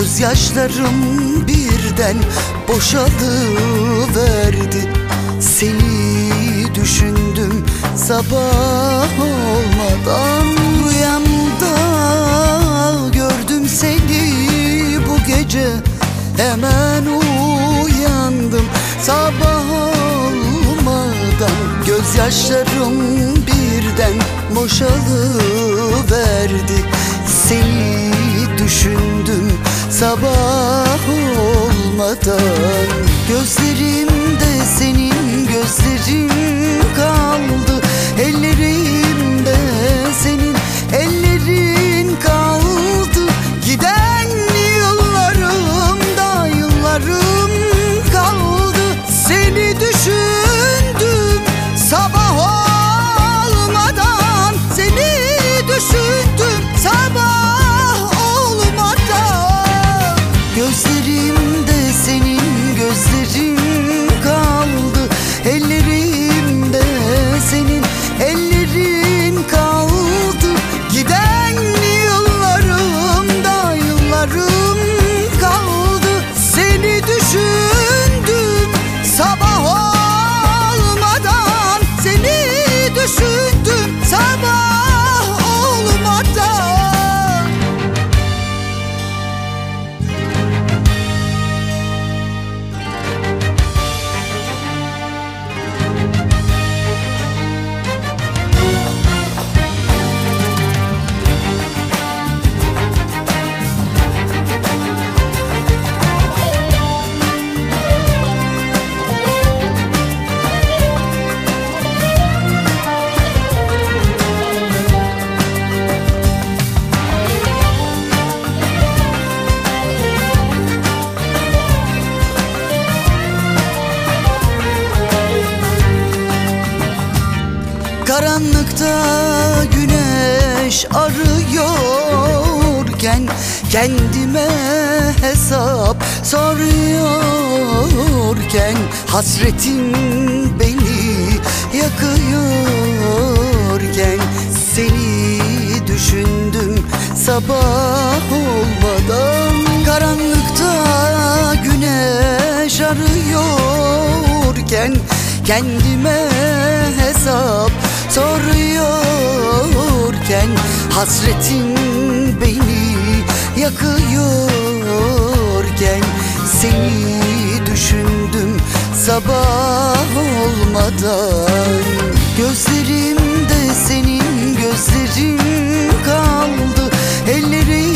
Gözyaşlarım birden boşalıverdi. Seni düşündüm sabah olmadan. Rüyamda gördüm seni bu gece, hemen uyandım sabah olmadan. Gözyaşlarım birden boşalıverdi. Seni düşündüm sabah olmadan. Gözlerimde senin gözlerin kaldı, ellerimde senin ellerin kaldı. Giden yıllarımda yıllarım kaldı. Seni düşündüm sabah olmadan. Seni düşündüm sabah olmadan. Gözlerimde senin gözlerin kaldı, ellerimde senin ellerin kaldı. Giden yıllarımda yıllarım kaldı. Seni düşündüm sabah olmadan. Seni düşündüm sabah olmadan. Karanlıkta güneş arıyorken, kendime hesap soruyorken, hasretin beni yakıyorken, seni düşündüm sabah olmadan. Karanlıkta güneş arıyorken, kendime hesap soruyorken, hasretin beni yakıyorken, seni düşündüm sabah olmadan. Gözlerimde senin gözlerin kaldı, ellerim